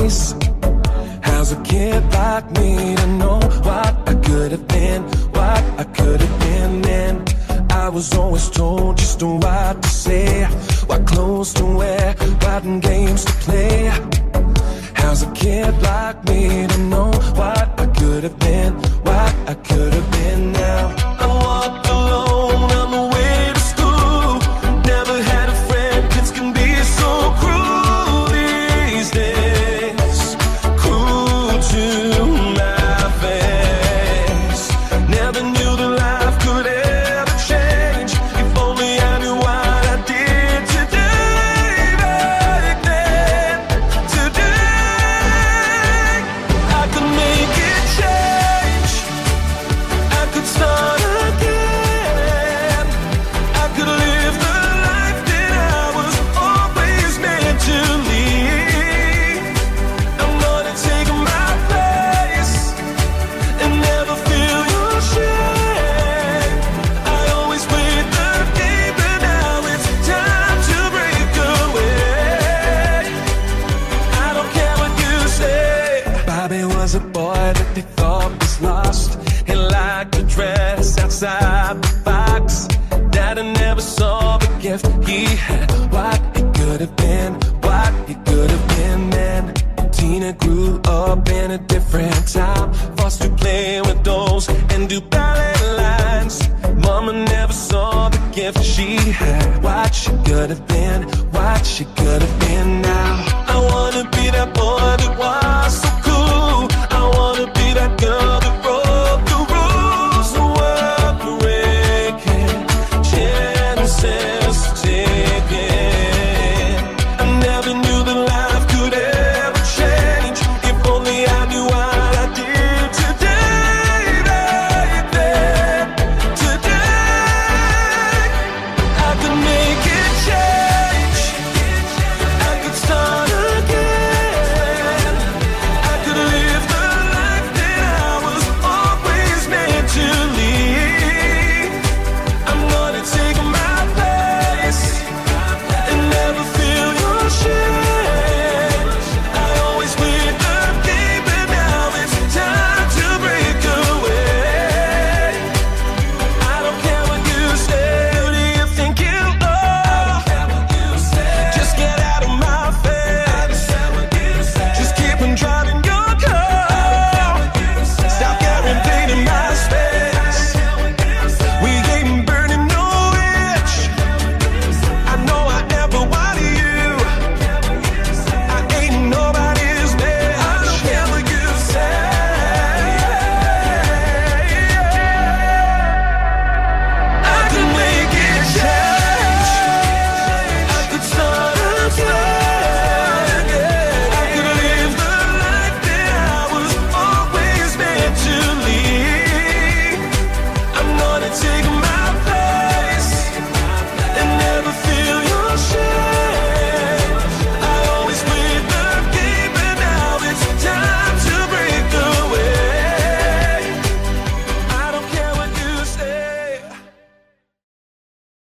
face. How's a kid like me to know what I could have been, what I could have been? And I was always told just what to say, what clothes to wear, what games to play. How's a kid like me to know what I could have been, what I could have been? Now I walk alone on the way to school. Never had a friend, kids can be so cruel these days. Cruel to my face. Never knew that life could ever change. If only I knew what I did today, back then. Today I could make it change. I could start again. I could live the life that I was always meant to lead. I'm gonna take my place and never feel your shame. I always played the game, but now it's time to break away. I don't care what you say. Bobby was a boy that they thought was lost. He liked to dress outside the box. Daddy never saw the gift he had, what it could have been, what it could have been. Then Tina grew up in a different time, forced to play with dolls and do ballet lines. Mama never saw the gift she had, what she could have been, what she could have been.